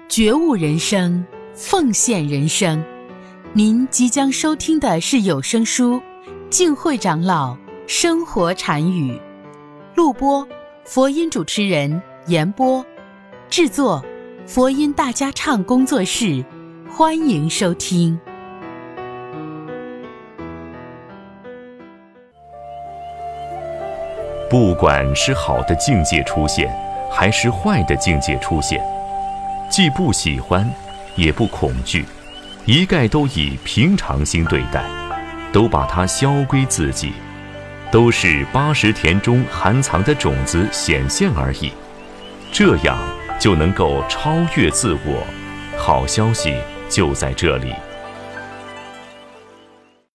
觉悟人生，奉献人生。您即将收听的是有声书《净慧长老生活禅语》，录播佛音主持人言播，制作佛音大家唱工作室。欢迎收听。 不管是好的境界出现，还是坏的境界出现，既不喜欢，也不恐惧，一概都以平常心对待，都把它消归自己，都是80田中含藏的种子显现而已。这样就能够超越自我。好消息就在这里。